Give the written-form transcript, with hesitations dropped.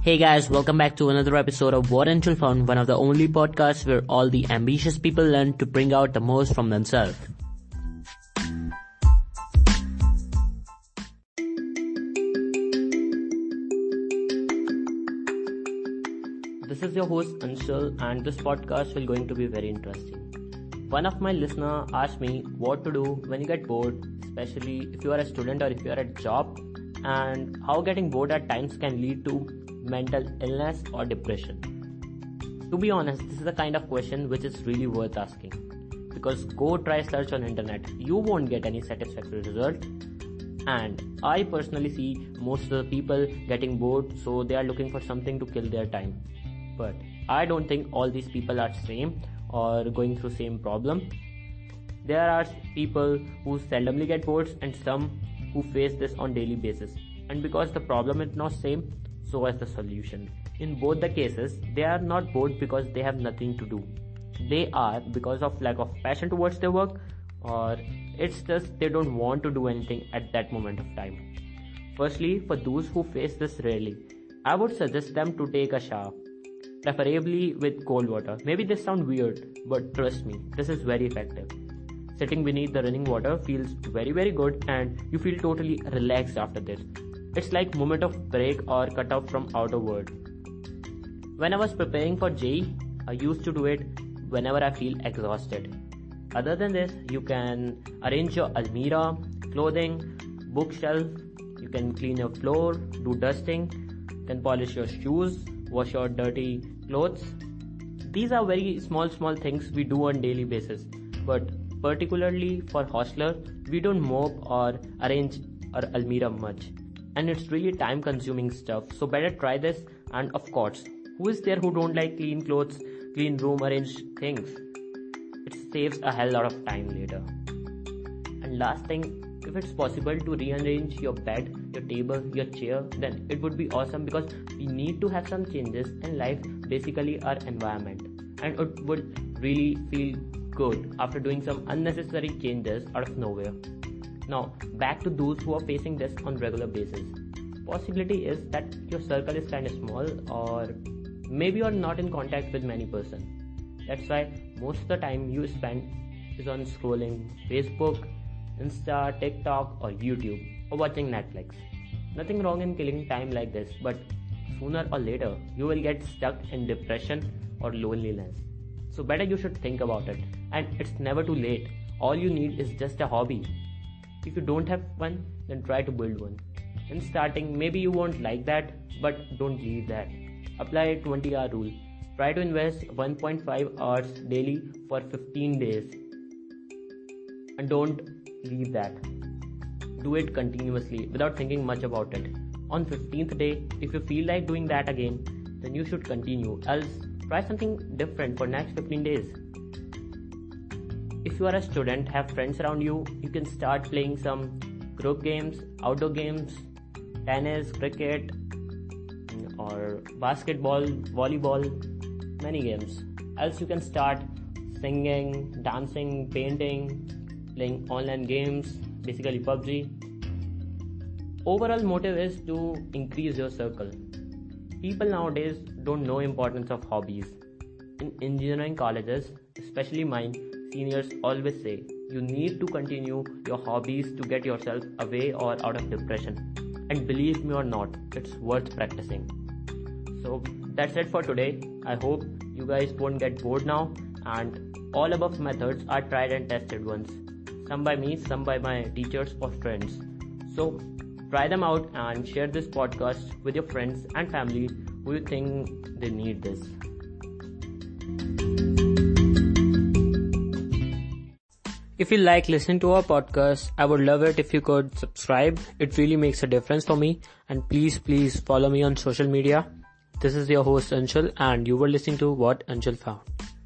Hey guys, welcome back to another episode of What Anshul Found, one of the only podcasts where all the ambitious people learn to bring out the most from themselves. This is your host Anshul, and this podcast will going to be very interesting. One of my listener asked me what to do when you get bored, especially if you are a student or if you are at job, and how getting bored at times can lead to mental illness or depression. To be honest, this is the kind of question which is really worth asking, because go try search on internet, you won't get any satisfactory result. And I personally see most of the people getting bored, so they are looking for something to kill their time. But I don't think all these people are same or going through same problem. There are people who seldomly get bored and some who face this on daily basis. And because the problem is not same, so is the solution. In both the cases, they are not bored because they have nothing to do. They are because of lack of passion towards their work, or it's just they don't want to do anything at that moment of time. Firstly, for those who face this rarely, I would suggest them to take a shower, preferably with cold water. Maybe this sounds weird, but trust me, this is very effective. Sitting beneath the running water feels very good, and you feel totally relaxed after this. It's like moment of break or cut off from outer world. When I was preparing for JEE, I used to do it whenever I feel exhausted. Other than this, you can arrange your almirah, clothing, bookshelf, you can clean your floor, do dusting, then polish your shoes, wash your dirty clothes. These are very small things we do on daily basis, but particularly for hostler, we don't mop or arrange our almirah much, and it's really time consuming stuff, so better try this. And of course, who is there who don't like clean clothes, clean room, arrange things? It saves a hell lot of time later. And last thing, if it's possible to rearrange your bed, your table, your chair, then it would be awesome, because we need to have some changes in life, basically our environment, and it would really feel good after doing some unnecessary changes out of nowhere. Now back to those who are facing this on regular basis. Possibility is that your circle is kind of small, or maybe you're not in contact with many person. That's why most of the time you spend is on scrolling Facebook, Insta, TikTok or YouTube, or watching Netflix. Nothing wrong in killing time like this, but sooner or later you will get stuck in depression or loneliness. So better you should think about it, and it's never too late. All you need is just a hobby. If you don't have one, then try to build one. In starting, maybe you won't like that, but don't leave that. Apply a 20-hour rule. Try to invest 1.5 hours daily for 15 days. And don't leave that. Do it continuously without thinking much about it. On 15th day, if you feel like doing that again, then you should continue. Else, try something different for next 15 days. If you are a student, have friends around you, you can start playing some group games, outdoor games, tennis, cricket, or basketball, volleyball, many games. Else you can start singing, dancing, painting, playing online games, basically PUBG. Overall motive is to increase your circle. People nowadays don't know importance of hobbies. In engineering colleges, especially mine, seniors always say you need to continue your hobbies to get yourself away or out of depression. And believe me or not, it's worth practicing. So that's it for today. I hope you guys won't get bored now, and all above methods are tried and tested ones. Some by me, some by my teachers or friends. So try them out and share this podcast with your friends and family who you think they need this. If you like listening to our podcast, I would love it if you could subscribe. It really makes a difference for me. And please follow me on social media. This is your host Anshul, and you were listening to What Anshul Found.